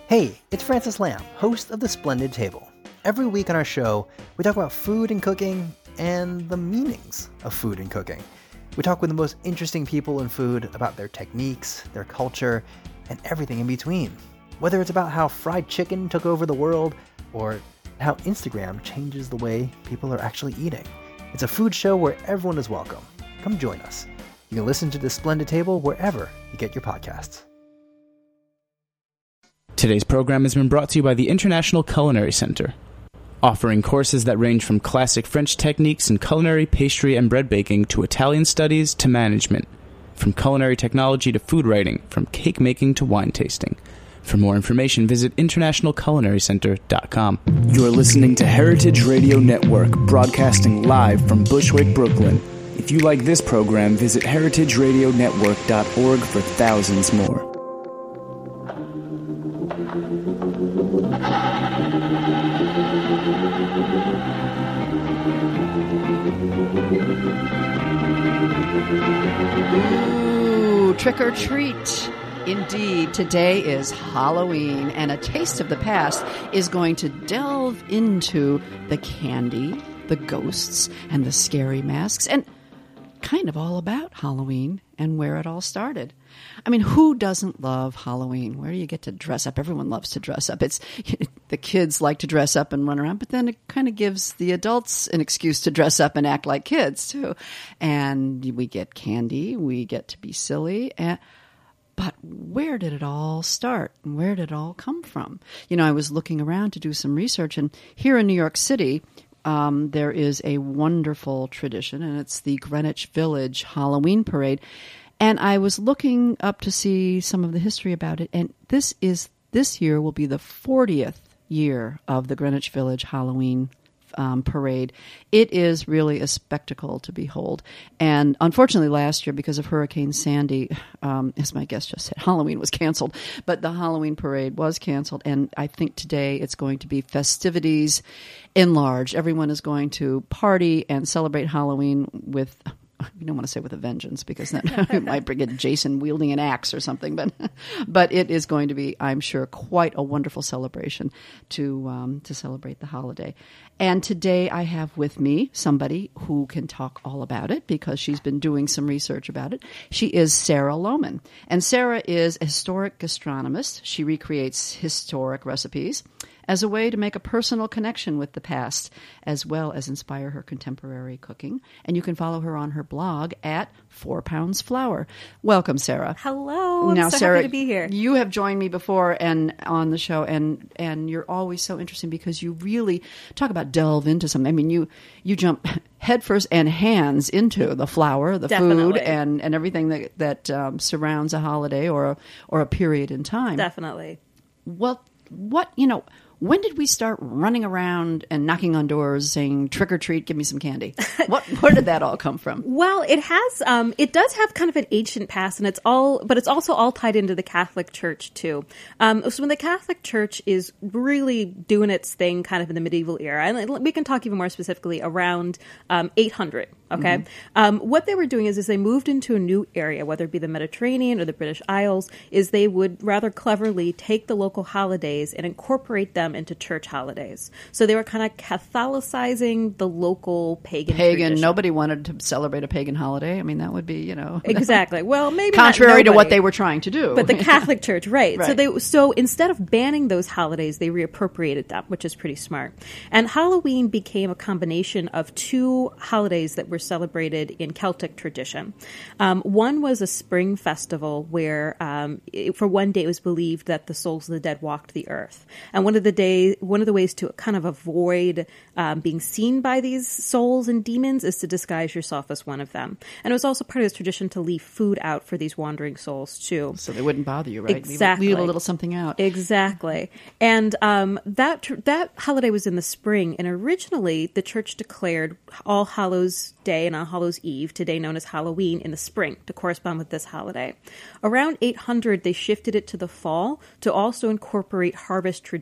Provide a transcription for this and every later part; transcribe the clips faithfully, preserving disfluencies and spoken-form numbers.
Hey, it's Francis Lamb, host of The Splendid Table. Every week on our show, we talk about food and cooking and the meanings of food and cooking. We talk with the most interesting people in food about their techniques, their culture, and everything in between. Whether it's about how fried chicken took over the world or how Instagram changes the way people are actually eating. It's a food show where everyone is welcome. Come join us. You can listen to The Splendid Table wherever you get your podcasts. Today's program has been brought to you by the International Culinary Center, offering courses that range from classic French techniques in culinary, pastry, and bread baking to Italian studies to management, from culinary technology to food writing, from cake making to wine tasting. For more information, visit international culinary center dot com. You're listening to Heritage Radio Network, broadcasting live from Bushwick, Brooklyn. If you like this program, visit heritage radio network dot org for thousands more. Ooh, trick or treat. Indeed, today is Halloween, and A Taste of the Past is going to delve into the candy, the ghosts, and the scary masks, and kind of all about Halloween and where it all started. I mean, who doesn't love Halloween? Where do you get to dress up? Everyone loves to dress up. It's the kids like to dress up and run around, but then it kind of gives the adults an excuse to dress up and act like kids, too. And we get candy, we get to be silly, and but where did it all start? Where did it all come from? You know, I was looking around to do some research, and here in New York City, um, there is a wonderful tradition, and it's the Greenwich Village Halloween Parade. And I was looking up to see some of the history about it, and this is this year will be the fortieth year of the Greenwich Village Halloween Um, parade. It is really a spectacle to behold. And unfortunately last year, because of Hurricane Sandy, um, as my guest just said, Halloween was canceled, but the Halloween parade was canceled. And I think today it's going to be festivities enlarged. Everyone is going to party and celebrate Halloween with, you don't want to say with a vengeance, because that might bring in Jason wielding an axe or something. But but it is going to be, I'm sure, quite a wonderful celebration to um, to celebrate the holiday. And today I have with me somebody who can talk all about it because she's been doing some research about it. She is Sarah Lohman. And Sarah is a historic gastronomist. She recreates historic recipes as a way to make a personal connection with the past, as well as inspire her contemporary cooking. And you can follow her on her blog at Four Pounds Flour. Welcome, Sarah. Hello. I'm now, so Sarah, happy to be here. You have joined me before and on the show, and and you're always so interesting because you really talk about delve into something. I mean, you you jump headfirst and hands into the flour, the Definitely. food, and, and everything that that um, surrounds a holiday or a, or a period in time. Definitely. Well, what you know. When did we start running around and knocking on doors saying, trick or treat, give me some candy? What, where did that all come from? Well, it has, um, it does have kind of an ancient past, and it's all, but it's also all tied into the Catholic Church too. Um, so when the Catholic Church is really doing its thing kind of in the medieval era, and we can talk even more specifically around um, eight hundred. Okay. Mm-hmm. Um, what they were doing is, is they moved into a new area, whether it be the Mediterranean or the British Isles, is they would rather cleverly take the local holidays and incorporate them into church holidays. So they were kind of Catholicizing the local pagan Pagan. tradition. Nobody wanted to celebrate a pagan holiday. I mean, that would be, you know. Exactly. Well, maybe contrary not to what nobody, they were trying to do. But the Catholic Church, right. Right. So they so instead of banning those holidays, they reappropriated them, which is pretty smart. And Halloween became a combination of two holidays that were celebrated in Celtic tradition. Um, one was a spring festival where um, it, for one day it was believed that the souls of the dead walked the earth. And one of the day, one of the ways to kind of avoid um, being seen by these souls and demons is to disguise yourself as one of them. And it was also part of this tradition to leave food out for these wandering souls too. So they wouldn't bother you, right? Exactly. Leave, leave a little something out. Exactly. And um, that tr- that holiday was in the spring, and originally the church declared All Hallows Day and All Hallows Eve, today known as Halloween, in the spring to correspond with this holiday. Around eight hundred, they shifted it to the fall to also incorporate harvest traditions.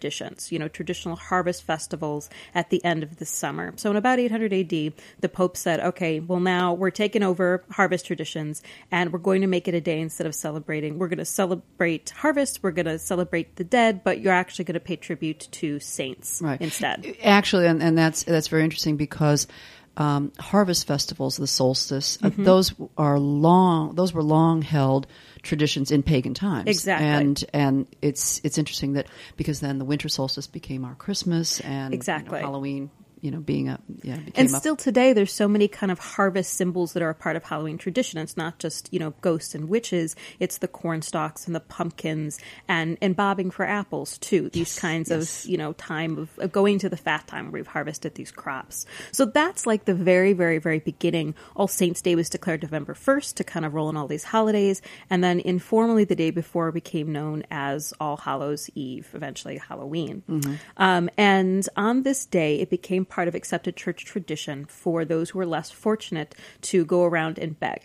celebrate, you know, traditional harvest festivals at the end of the summer. So in about eight hundred A D, the Pope said, okay, well, now we're taking over harvest traditions and we're going to make it a day instead of celebrating. We're going to celebrate harvest. We're going to celebrate the dead, but you're actually going to pay tribute to saints right. instead. Actually, and, and that's that's very interesting because um, harvest festivals, the solstice, mm-hmm. uh, those are long. Those were long held traditions in pagan times. Exactly. And and it's it's interesting that because then the winter solstice became our Christmas and exactly. you know, Halloween. You know, being a yeah, and up. still today, there's so many kind of harvest symbols that are a part of Halloween tradition. It's not just, you know, ghosts and witches. It's the corn stalks and the pumpkins and, and bobbing for apples too. These yes, kinds yes. of, you know, time of, of going to the fat time where we've harvested these crops. So that's like the very, very, very beginning. All Saints Day was declared November first to kind of roll in all these holidays, and then informally the day before became known as All Hallows Eve, eventually Halloween. Mm-hmm. Um, and on this day, it became part of accepted church tradition for those who were less fortunate to go around and beg.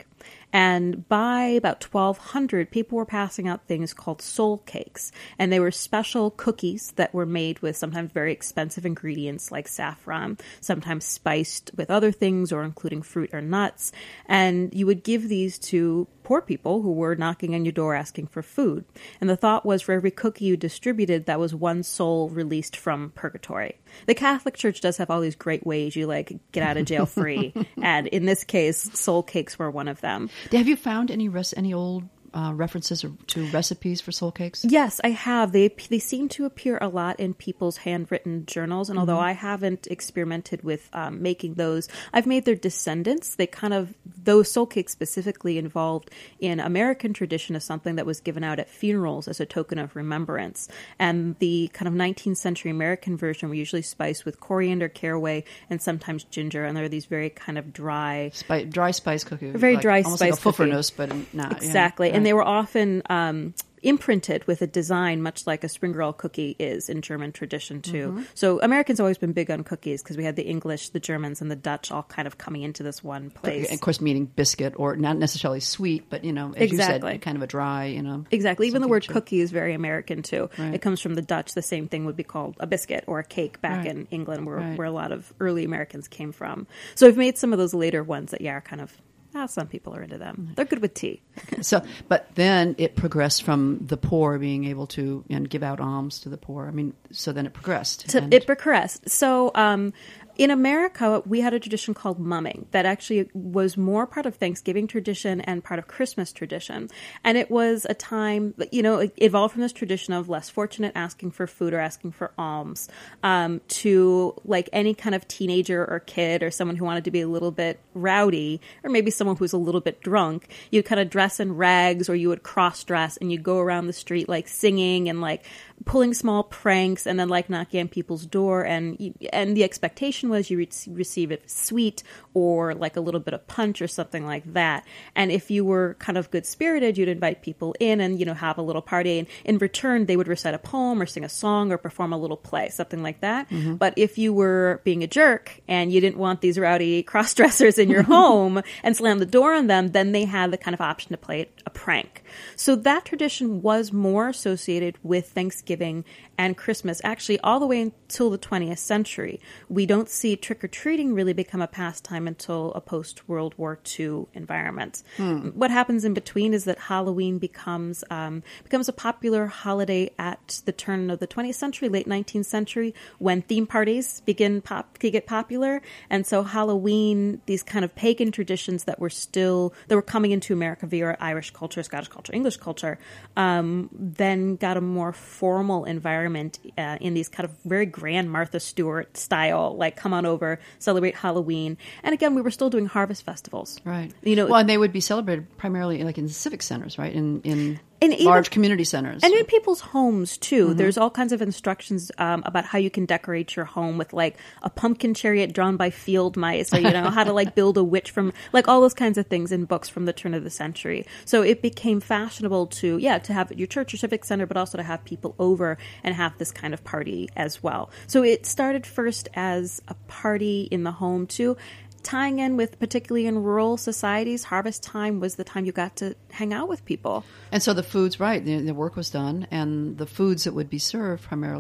And by about twelve hundred, people were passing out things called soul cakes. And they were special cookies that were made with sometimes very expensive ingredients like saffron, sometimes spiced with other things or including fruit or nuts. And you would give these to poor people who were knocking on your door asking for food. And the thought was for every cookie you distributed, that was one soul released from purgatory. The Catholic Church does have all these great ways you like get out of jail free. And in this case, soul cakes were one of them. Have you found any res- any old uh, references or, to recipes for soul cakes? Yes, I have. They they seem to appear a lot in people's handwritten journals. And mm-hmm. although I haven't experimented with um, making those, I've made their descendants. They kind of, those soul cakes specifically involved in American tradition as something that was given out at funerals as a token of remembrance. And the kind of nineteenth century American version were usually spiced with coriander, caraway, and sometimes ginger. And they're these very kind of dry... Spi- dry spice cookie. Very like, dry almost spice like a puffernuss, but not... Exactly. Yeah, and right. they were often um, imprinted with a design much like a spring roll cookie is in German tradition too. Mm-hmm. So Americans always been big on cookies because we had the English, the Germans, and the Dutch all kind of coming into this one place. Of course, meaning biscuit, or not necessarily sweet, but, you know, as exactly. you said, kind of a dry, you know. Exactly. Even the word cookie is very American too. Right. It comes from the Dutch. The same thing would be called a biscuit or a cake back right. in England where, right. where a lot of early Americans came from. So I've made some of those later ones that, yeah, are kind of... Ah, some people are into them. They're good with tea. So, but then it progressed from the poor being able to and give out alms to the poor. I mean, so then it progressed. So and... it progressed. So um, in America, we had a tradition called mumming that actually was more part of Thanksgiving tradition and part of Christmas tradition. And it was a time, you know, it evolved from this tradition of less fortunate asking for food or asking for alms um, to like any kind of teenager or kid or someone who wanted to be a little bit rowdy or maybe someone who's a little bit drunk. You'd kind of dress in rags or you would cross-dress and you'd go around the street like singing and like pulling small pranks and then like knocking on people's door. And, and the expectation was you re- receive it sweet or like a little bit of punch or something like that. And if you were kind of good-spirited, you'd invite people in and, you know, have a little party. And in return, they would recite a poem or sing a song or perform a little play, something like that. Mm-hmm. But if you were being a jerk and you didn't want these rowdy cross-dressers in your home and slam the door on them, then they had the kind of option to play a prank. So that tradition was more associated with Thanksgiving and Christmas, actually all the way until the twentieth century. We don't see trick-or-treating really become a pastime until a post-World War Two environment. Hmm. What happens in between is that Halloween becomes um, becomes a popular holiday at the turn of the twentieth century, late nineteenth century, when theme parties begin pop- to get popular. And so Halloween, these kind of pagan traditions that were still, that were coming into America via Irish culture, Scottish culture, English culture, um, then got a more formal environment Uh, in these kind of very grand Martha Stewart style, like come on over, celebrate Halloween. And again, we were still doing harvest festivals. Right. You know, well, and they would be celebrated primarily like in civic centers, right? In in and even, large community centers. And in people's homes, too. Mm-hmm. There's all kinds of instructions um, about how you can decorate your home with, like, a pumpkin chariot drawn by field mice, or, you know, how to, like, build a witch from, like, all those kinds of things in books from the turn of the century. So it became fashionable to, yeah, to have your church or civic center, but also to have people over and have this kind of party as well. So it started first as a party in the home, too. Tying in with, particularly in rural societies, harvest time was the time you got to hang out with people. And so the foods, right, the, the work was done, and the foods that would be served primarily would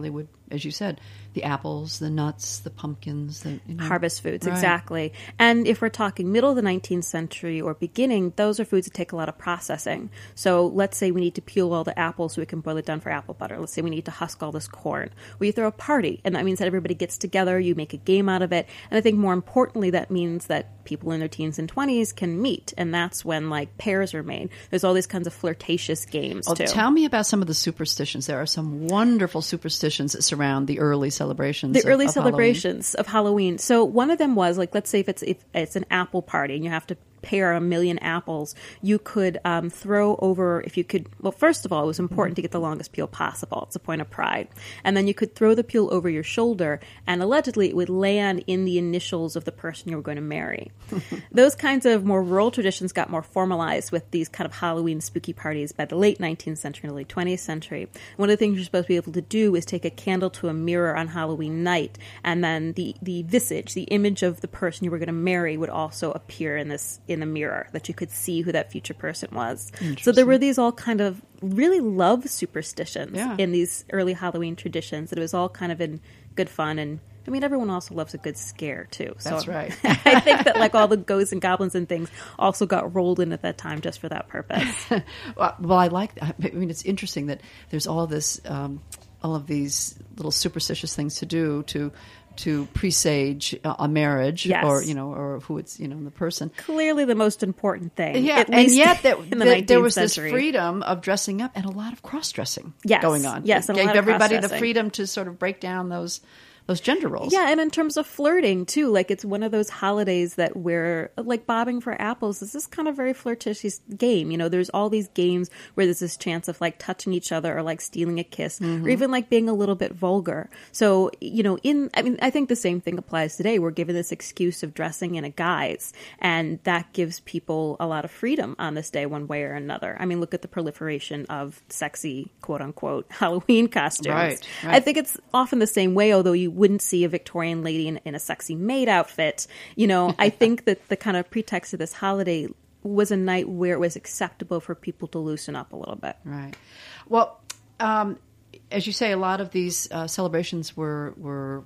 as you said, the apples, the nuts, the pumpkins, the you know, harvest foods, right. exactly. And if we're talking middle of the nineteenth century or beginning, those are foods that take a lot of processing. So let's say we need to peel all the apples so we can boil it down for apple butter. Let's say we need to husk all this corn. Well, you throw a party, and that means that everybody gets together, you make a game out of it. And I think more importantly, that means that people in their teens and twenties can meet, and that's when like pairs are made. There's all these kinds of flirtatious games oh, too. Tell me about some of the superstitions. There are some wonderful superstitions that surround the early celebrations. The of, early of celebrations Halloween. of Halloween. So one of them was like, let's say if it's if it's an apple party and you have to pair a million apples, you could um, throw over, if you could, well, first of all, it was important to get the longest peel possible. It's a point of pride. And then you could throw the peel over your shoulder, and allegedly it would land in the initials of the person you were going to marry. Those kinds of more rural traditions got more formalized with these kind of Halloween spooky parties by the late nineteenth century and early twentieth century. One of the things you're supposed to be able to do is take a candle to a mirror on Halloween night, and then the, the visage, the image of the person you were going to marry would also appear in this in the mirror, that you could see who that future person was. So there were these all kind of really love superstitions yeah. in these early Halloween traditions. It was all kind of in good fun, and I mean, everyone also loves a good scare too. So That's right. I think that like all the ghosts and goblins and things also got rolled in at that time just for that purpose. well, well, I like that. I mean, it's interesting that there's all this, um, all of these little superstitious things to do to to presage a marriage, yes. or you know, or who it's you know the person. Clearly, the most important thing. Yeah, at and least yet that, in the that there was century. this freedom of dressing up and a lot of cross dressing yes. going on. Yes, it and a gave lot of everybody the cross-dressing. freedom to sort of break down those those gender roles. Yeah, and in terms of flirting too, like it's one of those holidays that where like bobbing for apples is this kind of very flirtatious game. You know, there's all these games where there's this chance of like touching each other or like stealing a kiss Mm-hmm. or even like being a little bit vulgar. So, you know, in I mean, I think the same thing applies today. We're given this excuse of dressing in a guise, and that gives people a lot of freedom on this day one way or another. I mean, look at the proliferation of sexy, quote unquote, Halloween costumes. Right, right. I think it's often the same way, although you wouldn't see a Victorian lady in, in a sexy maid outfit. You know, I think that the kind of pretext of this holiday was a night where it was acceptable for people to loosen up a little bit. Right. Well, um, as you say, a lot of these uh, celebrations were were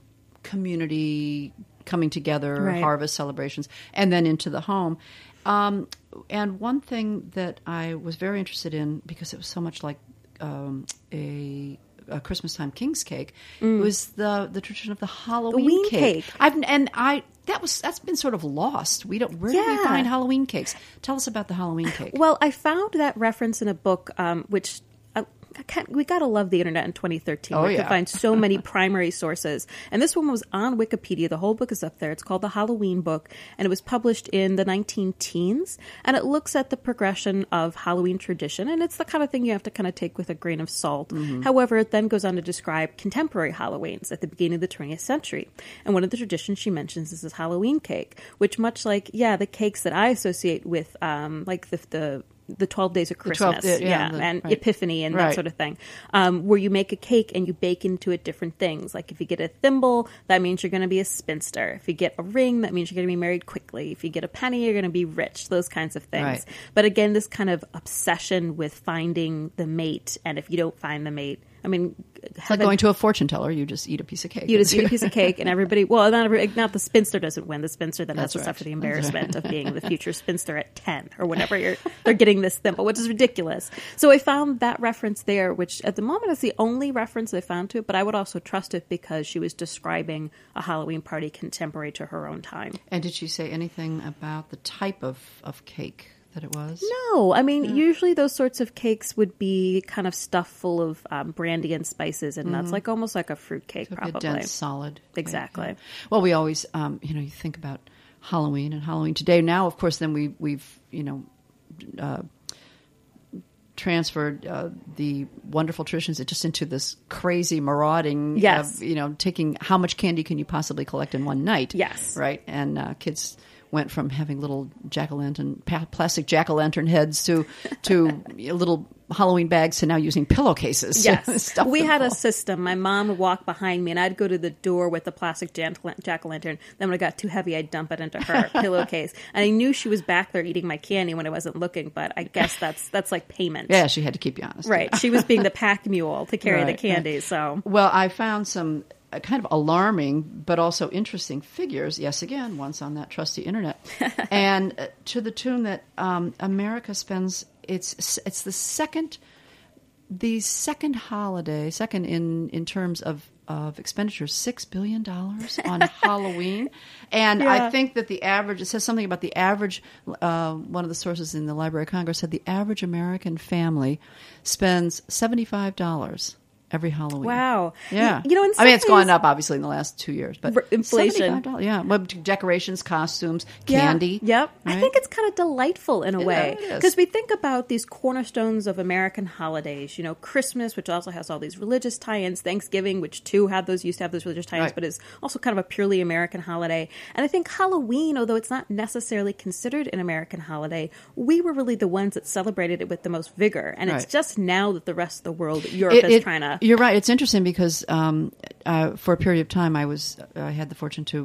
community coming together, Right. harvest celebrations, and then into the home. Um, and one thing that I was very interested in, because it was so much like um, a a Christmas time king's cake, was the the tradition of the Halloween ween cake. cake. I've and I that was that's been sort of lost. We don't where do we Yeah. find Halloween cakes? Tell us about the Halloween cake. Well, I found that reference in a book, um, which uh, I can't, we gotta love the internet in twenty thirteen. Oh, where you yeah. can find so many primary sources, and this one was on Wikipedia. The whole book is up there. It's called The Halloween Book, and it was published in the nineteen teens. And it looks at the progression of Halloween tradition, and it's the kind of thing you have to kind of take with a grain of salt. Mm-hmm. However, it then goes on to describe contemporary Halloweens at the beginning of the twentieth century. And one of the traditions she mentions is this Halloween cake, which much like yeah, the cakes that I associate with um, like the the the twelve days of Christmas, twelve, yeah, yeah, the- and right. Epiphany and Right. that sort of thing, um, where you make a cake and you bake into it different things. Like if you get a thimble, that means you're going to be a spinster. If you get a ring, that means you're going to be married quickly. If you get a penny, you're going to be rich. Those kinds of things. Right. But again, this kind of obsession with finding the mate, and if you don't find the mate, I mean, It's like going to a fortune teller. You just eat a piece of cake. you just eat a piece of cake, and everybody. Well, not every, not the spinster doesn't win. The spinster then That's has to right. suffer the embarrassment of being the future spinster at ten or whenever you're. They're getting this thimble, which is ridiculous. So I found that reference there, which at the moment is the only reference I found to it. But I would also trust it because she was describing a Halloween party contemporary to her own time. And did she say anything about the type of, of cake that it was? No, I mean, usually those sorts of cakes would be kind of stuffed full of um, brandy and spices and nuts, like almost like a fruit cake, So probably. a dense, solid. Exactly. cake, yeah. Well, we always, um, you know, you think about Halloween and Halloween today. Now, of course, then we, we've, you know, uh, transferred uh, the wonderful traditions just into this crazy marauding. Yes. Of, you know, taking how much candy can you possibly collect in one night? Yes. Right, and uh, kids went from having little jack-o'-lantern, pa- plastic jack-o'-lantern heads to to little Halloween bags to now using pillowcases. Yes. We had a system. My mom would walk behind me, and I'd go to the door with the plastic jack-o'-lantern. Then when it got too heavy, I'd dump it into her pillowcase. And I knew she was back there eating my candy when I wasn't looking, but I guess that's that's like payment. Yeah, she had to keep you honest. Right. Yeah. She was being the pack mule to carry right, the candy. Right. So, well, I found some uh, kind of alarming but also interesting figures. Yes, again, once on that trusty internet, and uh, to the tune that um, America spends. It's it's the second. The second holiday, second in, in terms of, of expenditures, six billion dollars on Halloween. And yeah. I think that the average, it says something about the average, uh, one of the sources in the Library of Congress said the average American family spends seventy-five dollars every Halloween. Wow. Yeah. You know, in I mean, it's ways, gone up, obviously, in the last two years. But inflation. seventy-five dollars, yeah. Well, decorations, costumes, candy. Yeah. Yep. Right? I think it's kind of delightful in a Yeah, way. it is. Because we think about these cornerstones of American holidays. You know, Christmas, which also has all these religious tie-ins. Thanksgiving, which too have those, used to have those religious tie-ins, Right. but is also kind of a purely American holiday. And I think Halloween, although it's not necessarily considered an American holiday, we were really the ones that celebrated it with the most vigor. And Right. it's just now that the rest of the world, Europe, It- is it- trying to... You're right. It's interesting because um, uh, for a period of time, I was I had the fortune to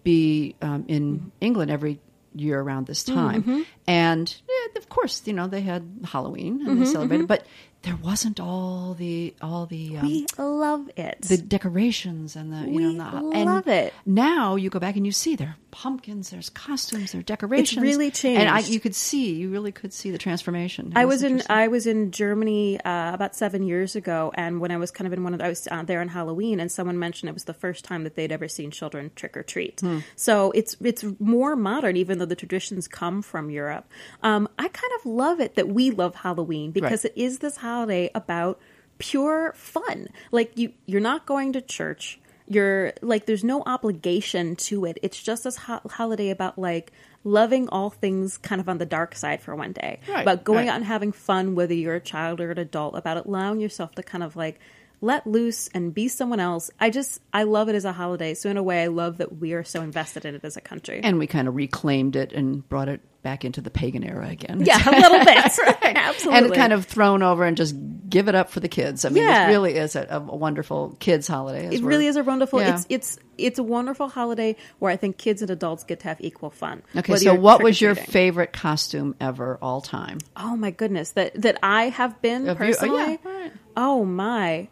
be um, in England every year around this time, Mm-hmm. and yeah, of course, you know, they had Halloween and Mm-hmm, they celebrated, but there wasn't all the all the um, we love it. the decorations and the you We know the, and love it. Now you go back and you see there are pumpkins, there's costumes, there are decorations. really changed. and I, you could see, you really could see the transformation. It I was in interesting. I was in Germany uh, about seven years ago, and when I was kind of in one of the, I was uh, there on Halloween, and someone mentioned it was the first time that they'd ever seen children trick or treat. Hmm. So it's it's more modern, even though the traditions come from Europe. Um, I kind of love it that we love Halloween because Right. it is this holiday about pure fun. Like you, you're not going to church. You're like, there's no obligation to it. It's just this ho- holiday about like loving all things kind of on the dark side for one day, Right, about going right. out and having fun, whether you're a child or an adult, about allowing yourself to kind of like let loose and be someone else. I just, I love it as a holiday. So in a way, I love that we are so invested in it as a country. And we kind of reclaimed it and brought it back into the pagan era again. Yeah, a little bit. Right. Absolutely. And kind of thrown over and just give it up for the kids. I mean, Yeah. it really is a, a wonderful kids holiday. as It we're- really is a wonderful. Yeah. It's it's it's a wonderful holiday where I think kids and adults get to have equal fun. Okay, Whether so you're what was your trick-or-treating. favorite costume ever, all time? Oh my goodness, that that I have been Have you- oh, personally. yeah, all right. Oh my,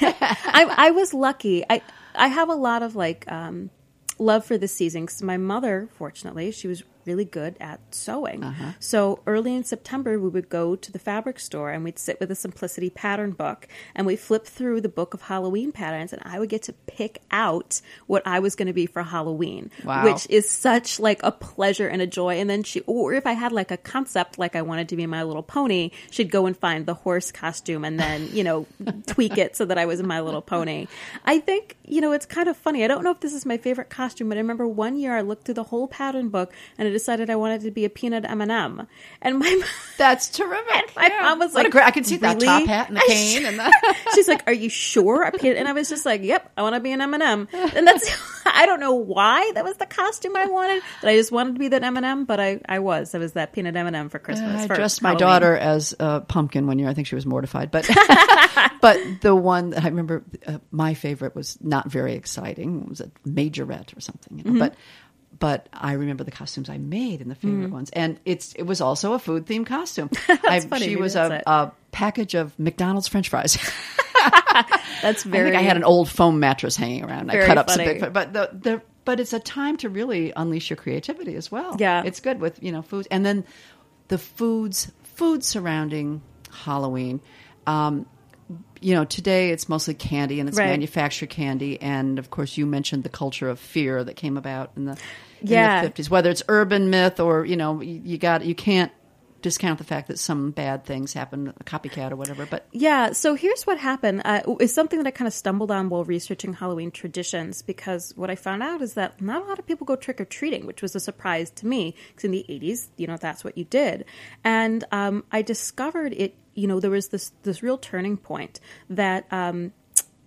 I I was lucky. I I have a lot of like um, love for this season because my mother, fortunately, she was really good at sewing. Uh-huh. So early in September, we would go to the fabric store and we'd sit with a Simplicity pattern book and we'd flip through the book of Halloween patterns and I would get to pick out what I was going to be for Halloween, Wow. which is such like a pleasure and a joy. And then she, or if I had like a concept like I wanted to be My Little Pony, she'd go and find the horse costume and then, you know, tweak it so that I was My Little Pony. I think, you know, it's kind of funny. I don't know if this is my favorite costume, but I remember one year I looked through the whole pattern book and I decided I wanted to be a peanut M and M. And my That's terrific. and my Yeah. mom was What like, a great, I can see that "Really?" top hat and the cane. and the, She's like, "Are you sure?" A peanut? And I was just like, "Yep, I want to be an M and M." And that's I don't know why that was the costume I wanted. That I just wanted to be that M and M, but I, I was. I was that peanut M and M for Christmas. I for dressed my Halloween. daughter as a pumpkin one year. I think she was mortified, but but the one that I remember, uh, my favorite was not very exciting. It was a majorette or something, you know? Mm-hmm. but. But I remember the costumes I made and the favorite Mm-hmm. ones, and it's it was also a food themed costume. I, funny, she maybe was that's a, it. a package of McDonald's French fries. That's I very. think I had an old foam mattress hanging around. I Very cut up funny. some big, but the, the but it's a time to really unleash your creativity as well. Yeah. it's good with you know foods, and then the foods food surrounding Halloween. Um, you know, today it's mostly candy and it's Right. manufactured candy, and of course you mentioned the culture of fear that came about in the in Yeah. the fifties. Whether it's urban myth or you know you, you got you can't discount the fact that some bad things happen, a copycat or whatever. But Yeah, so here's what happened. Uh, it's something that I kind of stumbled on while researching Halloween traditions, because what I found out is that not a lot of people go trick-or-treating, which was a surprise to me, because in the eighties, you know, that's what you did. And um, I discovered it, you know, there was this, this real turning point that um,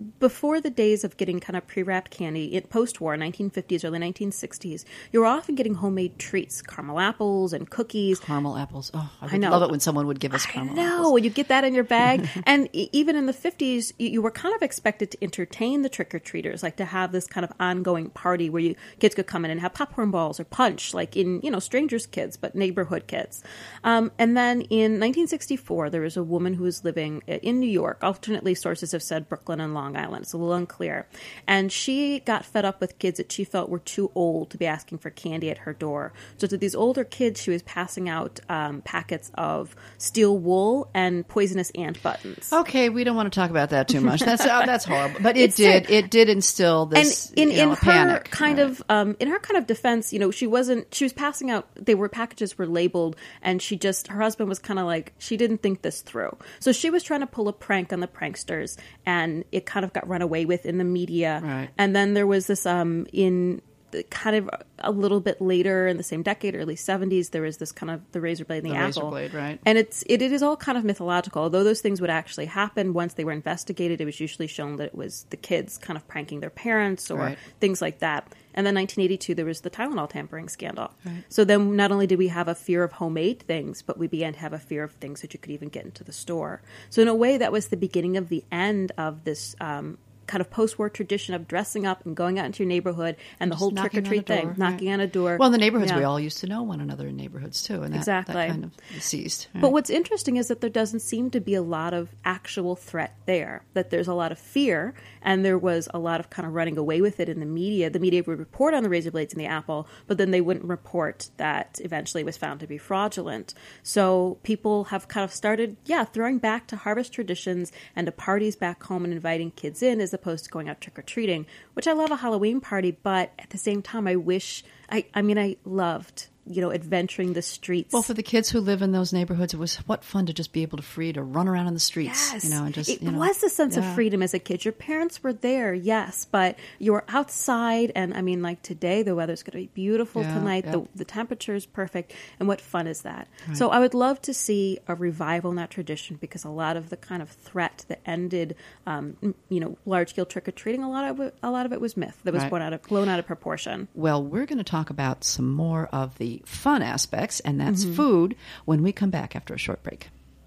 before the days of getting kind of pre-wrapped candy, in post-war, nineteen fifties, early nineteen sixties, you were often getting homemade treats, caramel apples and cookies. Caramel apples. Oh, I would I know. love it when someone would give us I caramel know. apples. You get that in your bag. And e- even in the fifties, you, you were kind of expected to entertain the trick-or-treaters, like to have this kind of ongoing party where you kids could come in and have popcorn balls or punch, like in, you know, strangers' kids, but neighborhood kids. Um, and then in nineteen sixty-four, there was a woman who was living in New York. Alternately, sources have said Brooklyn and Long Island. It's a little unclear. And she got fed up with kids that she felt were too old to be asking for candy at her door. So to these older kids, she was passing out um, packets of steel wool and poisonous ant buttons. Okay, we don't want to talk about that too much. That's uh, that's horrible. But it It's did sick. it did instill this And in, you know, in a her panic. kind Right. of um, in her kind of defense, you know, she wasn't. She was passing out. They were packages were labeled, and she just her husband was kind of like she didn't think this through. So she was trying to pull a prank on the pranksters, and it kind of got run away with in the media. Right. And then there was this um in. Kind of a little bit later in the same decade, early seventies, there was this kind of the razor blade and the, The razor apple. blade, right. And it's it, it is all kind of mythological. Although those things would actually happen once they were investigated, it was usually shown that it was the kids kind of pranking their parents or Right. things like that. And then nineteen eighty-two, there was the Tylenol tampering scandal. Right. So then not only did we have a fear of homemade things, but we began to have a fear of things that you could even get into the store. So in a way, that was the beginning of the end of this um kind of post-war tradition of dressing up and going out into your neighborhood and the Just whole knocking on trick-or-treat the thing, door, knocking right. on a door. Well, in the neighborhoods, Yeah. we all used to know one another in neighborhoods too, and that, Exactly. that kind of ceased. Right. But what's interesting is that there doesn't seem to be a lot of actual threat there, that there's a lot of fear, and there was a lot of kind of running away with it in the media. The media would report on the razor blades and the apple, but then they wouldn't report that eventually it was found to be fraudulent. So people have kind of started, yeah, throwing back to harvest traditions and to parties back home and inviting kids in as opposed to going out trick-or-treating, which I love a Halloween party, but at the same time, I wish, I, I mean, I loved you know, adventuring the streets. Well, for the kids who live in those neighborhoods, it was what fun to just be able to free to run around in the streets. Yes. You know, and just it you know, was a sense yeah. of freedom as a kid. Your parents were there, yes, but you were outside, and I mean, like today, the weather's going to be beautiful Yeah, tonight. yeah. The the temperature is perfect, and what fun is that? So I would love to see a revival in that tradition because a lot of the kind of threat that ended, um, m- you know, large scale trick or treating, a lot of it, a lot of it was myth that was Right. blown out of blown out of proportion. Well, we're going to talk about some more of the fun aspects, and that's Mm-hmm. food, when we come back after a short break.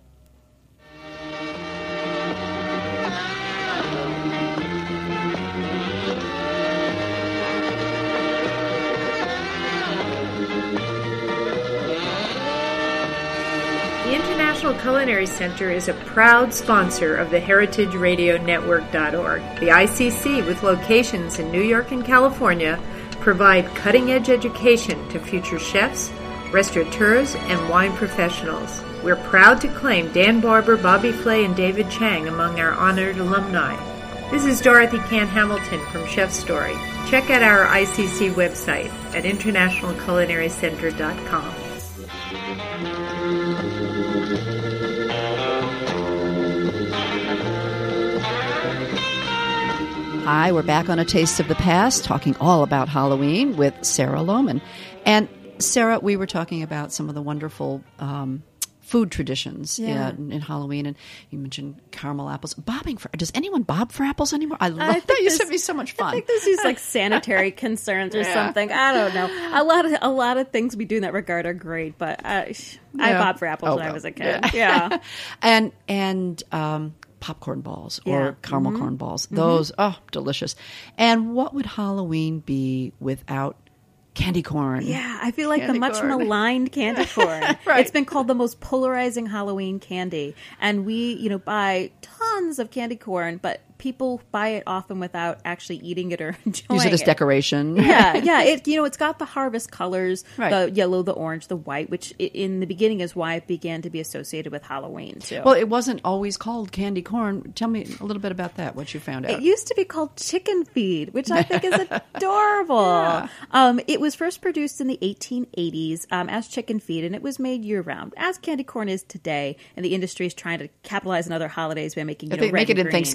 The International Culinary Center is a proud sponsor of the Heritage Radio Network dot org. The I C C, with locations in New York and California, provide cutting-edge education to future chefs, restaurateurs, and wine professionals. We're proud to claim Dan Barber, Bobby Flay, and David Chang among our honored alumni. This is Dorothy Cann Hamilton from Chef Story. Check out our I C C website at International Culinary Center dot com. Hi, we're back on A Taste of the Past, talking all about Halloween with Sarah Lohman. And Sarah, we were talking about some of the wonderful um, food traditions Yeah. in, in Halloween, and you mentioned caramel apples. Bobbing for does anyone bob for apples anymore? I love think that. You this- sent me so much fun. I think there's these like sanitary concerns or Yeah. something. I don't know. A lot of a lot of things we do in that regard are great, but I, I Yeah. bobbed for apples Oh, when I well. was a kid. Yeah. and and um, popcorn balls or Yeah. caramel Mhm. corn balls. Those, oh, delicious. And what would Halloween be without candy corn? Yeah, I feel like Candy the much corn. maligned candy corn. Right. It's been called the most polarizing Halloween candy. And we, you know, buy tons of candy corn, but people buy it often without actually eating it or enjoying Use it as decoration. Yeah, yeah. It you know it's got the harvest colors, Right. the yellow, the orange, the white, which i- in the beginning is why it began to be associated with Halloween too. Well, it wasn't always called candy corn. Tell me a little bit about that, what you found out. It used to be called chicken feed, which I think is adorable. Um, it was first produced in the eighteen eighties um, as chicken feed, and it was made year round, as candy corn is today. And the industry is trying to capitalize on other holidays by making you If know, they red make it and in green. Thanksgiving colors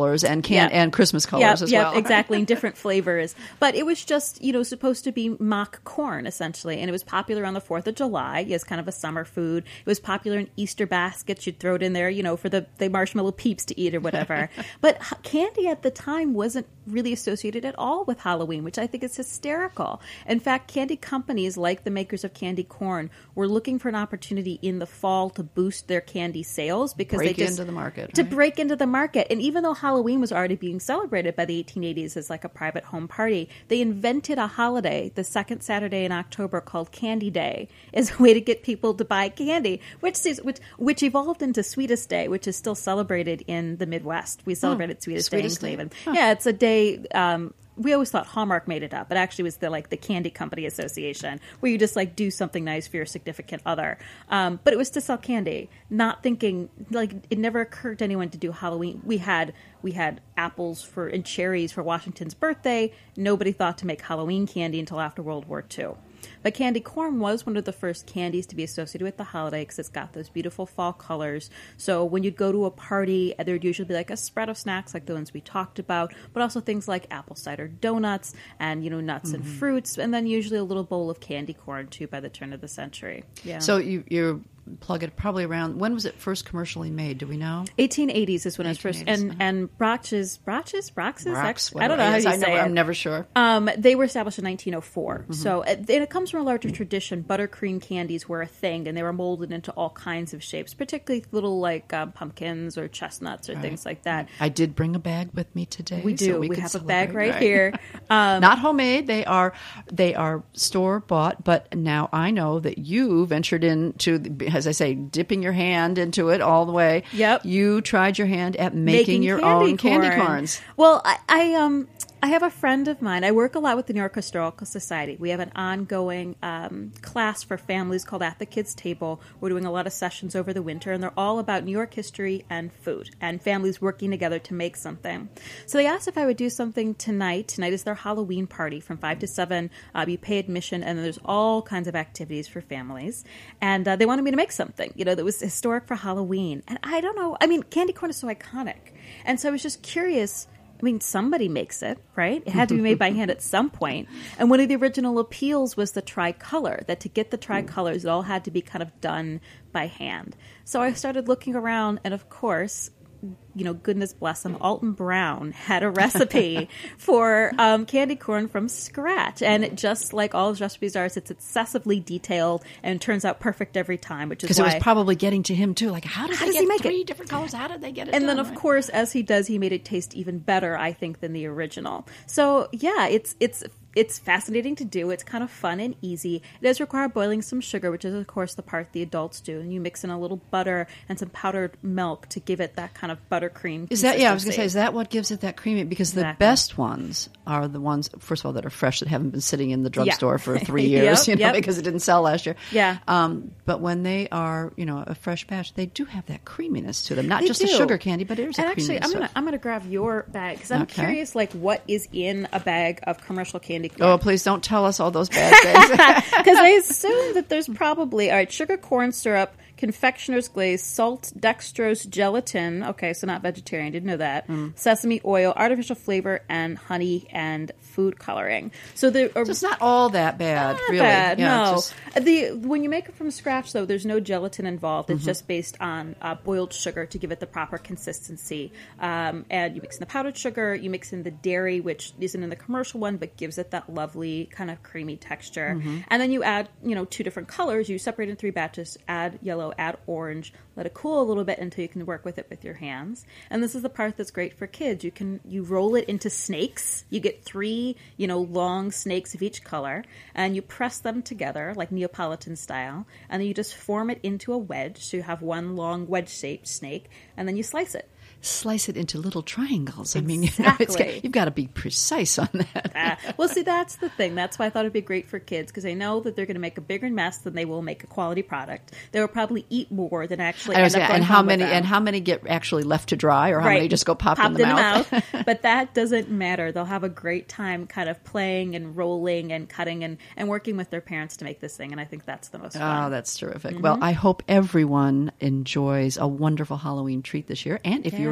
colors and can Yeah. and Christmas colors Yep, as yep, well. exactly, in different flavors. But it was just, you know, supposed to be mock corn, essentially. And it was popular on the fourth of July as kind of a summer food. It was popular in Easter baskets. You'd throw it in there, you know, for the, the marshmallow peeps to eat or whatever. But h- candy at the time wasn't really associated at all with Halloween, which I think is hysterical. In fact, candy companies like the makers of candy corn were looking for an opportunity in the fall to boost their candy sales because Break they just into the market, to right? break into the market. And even though Halloween was already being celebrated by the eighteen eighties as like a private home party, they invented a holiday the second Saturday in October called Candy Day as a way to get people to buy candy, which is which which evolved into Sweetest Day, which is still celebrated in the Midwest. We celebrated Sweetest, Sweetest Day Day. in Cleveland. Huh. Yeah, it's a day. Um, we always thought Hallmark made it up, but actually it was the like the Candy Company Association, where you just like do something nice for your significant other. Um, but it was to sell candy, not thinking like it never occurred to anyone to do Halloween. We had we had apples for and cherries for Washington's birthday. Nobody thought to make Halloween candy until after World War Two. But candy corn was one of the first candies to be associated with the holiday because it's got those beautiful fall colors. So when you'd go to a party, there'd usually be like a spread of snacks like the ones we talked about, but also things like apple cider donuts and, you know, nuts Mm-hmm. and fruits, and then usually a little bowl of candy corn too by the turn of the century. Yeah. So you you plug it probably around, when was it first commercially made? Do we know? eighteen eighties is when it was first, eighteen eighties, and and Brach's Brach's Brach's Rocks, I don't know how whatever. you Yes, I say never- it. I'm never sure. Um, they were established in nineteen oh four. Mm-hmm. So uh, and it comes from a larger tradition. Buttercream candies were a thing, and they were molded into all kinds of shapes, particularly little like um, pumpkins or chestnuts or Right. things like that. I did bring a bag with me today. We do. so we could have a bag celebrate, right, here. Um, Not homemade. They are they are store bought. But now I know that you ventured into, the- as I say, dipping your hand into it all the way. Yep. You tried your hand at making, your own candy corns. Well, I, I um I have a friend of mine. I work a lot with the New York Historical Society. We have an ongoing um, class for families called At the Kids Table. We're doing a lot of sessions over the winter, and they're all about New York history and food and families working together to make something. So they asked if I would do something tonight. Tonight is their Halloween party from five to seven. Uh, you pay admission, and there's all kinds of activities for families. And uh, they wanted me to make something, you know, that was historic for Halloween. And I don't know. I mean, candy corn is so iconic. And so I was just curious. I mean, somebody makes it, right? It had to be made by hand at some point. And one of the original appeals was the tricolor, that to get the tricolors, it all had to be kind of done by hand. So I started looking around, and of course, you know, goodness bless him, Alton Brown had a recipe for um, candy corn from scratch. And it, just like all his recipes are, it's excessively detailed and turns out perfect every time, which is Because why... it was probably getting to him too. Like, how did How they does get he make three it? different colors? How did they get it And done? then, of right? course, as he does, he made it taste even better, I think, than the original. So, yeah, it's it's it's fascinating to do. It's kind of fun and easy. It does require boiling some sugar, which is, of course, the part the adults do. And you mix in a little butter and some powdered milk to give it that kind of buttercream. Is that, yeah, I was going to consistency. say, is that what gives it that creamy? Because the Exactly. best ones are the ones, first of all, that are fresh, that haven't been sitting in the drugstore Yeah. for three Yep, years, you know, yep. because it didn't sell last year. Yeah. Um, but when they are, you know, a fresh batch, they do have that creaminess to them. Not They just the do. sugar candy, but there's And a actually, creaminess I'm to gonna it. I'm gonna grab your bag because I'm Okay. curious, like, what is in a bag of commercial candy corn. Oh, please don't tell us all those bad things. Because I assume that there's probably, all right, sugar, corn syrup, confectioner's glaze, salt, dextrose, gelatin. Okay, so not vegetarian, didn't know that. Mm. Sesame oil, artificial flavor, and honey and food coloring. So there are So it's not all that bad, not really. bad, Yeah, no. it's just- The when you make it from scratch, though, there's no gelatin involved. Mm-hmm. It's just based on uh, boiled sugar to give it the proper consistency. Um, and you mix in the powdered sugar, you mix in the dairy, which isn't in the commercial one, but gives it that lovely kind of creamy texture. Mm-hmm. And then you add, you know, two different colors. You separate in three batches. Add yellow, add orange. Let it cool a little bit until you can work with it with your hands. And this is the part that's great for kids. You can you roll it into snakes. You get three, you know, long snakes of each color, and you press them together like Neapolitan style, and then you just form it into a wedge. So you have one long wedge-shaped snake, and then you slice it. Slice it into little triangles. I mean, you know, it's got, Exactly. you've got to be precise on that. Ah, well, see, that's the thing. That's why I thought it'd be great for kids, because they know that they're going to make a bigger mess than they will make a quality product. They will probably eat more than actually I was end up gonna- going and how home with many them. and how many get actually left to dry, or how Right. many just go popped, Popped in the mouth? But that doesn't matter. They'll have a great time kind of playing and rolling and cutting and, and working with their parents to make this thing. And I think that's the most fun. Oh, that's terrific. Mm-hmm. Well, I hope everyone enjoys a wonderful Halloween treat this year. And if you're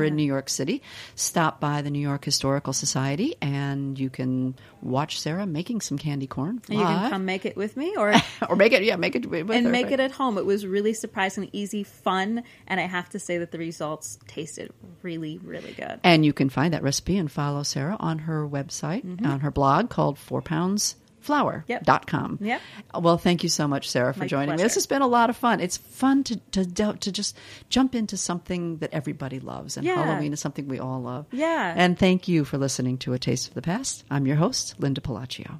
you're in New York City, stop by the New York Historical Society and you can watch Sarah making some candy corn. And you can come make it with me or or make it, yeah, make it with and her, make right? it at home. It was really surprisingly easy, fun, and I have to say that the results tasted really, really good. And you can find that recipe and follow Sarah on her website, mm-hmm. on her blog called four pounds flour dot com. Yep. Well, thank you so much, Sarah, for My joining pleasure. me. This has been a lot of fun. It's fun to to to just jump into something that everybody loves, and Yeah. Halloween is something we all love. Yeah. And thank you for listening to A Taste of the Past. I'm your host, Linda Palacio.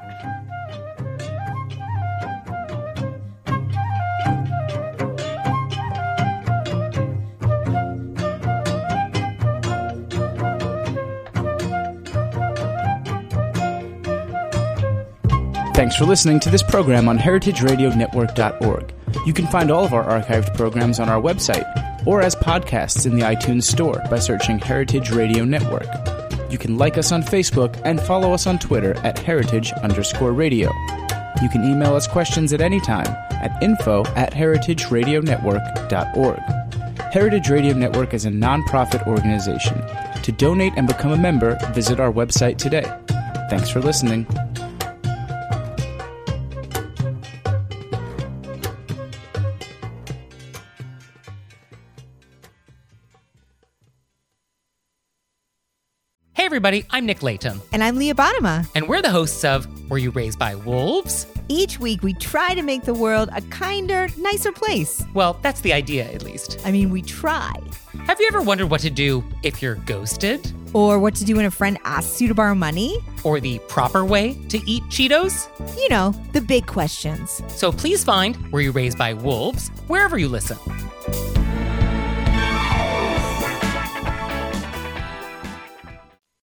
Thanks for listening to this program on heritage radio network dot org. You can find all of our archived programs on our website or as podcasts in the iTunes Store by searching Heritage Radio Network. You can like us on Facebook and follow us on Twitter at heritage underscore radio. You can email us questions at any time at info at heritage radio network dot org. Heritage Radio Network is a nonprofit organization. To donate and become a member, visit our website today. Thanks for listening. Hey everybody, I'm Nick Layton. And I'm Leah Bottima. And we're the hosts of Were You Raised by Wolves? Each week we try to make the world a kinder, nicer place. Well, that's the idea, at least. I mean, we try. Have you ever wondered what to do if you're ghosted? Or what to do when a friend asks you to borrow money? Or the proper way to eat Cheetos? You know, the big questions. So please find Were You Raised by Wolves wherever you listen.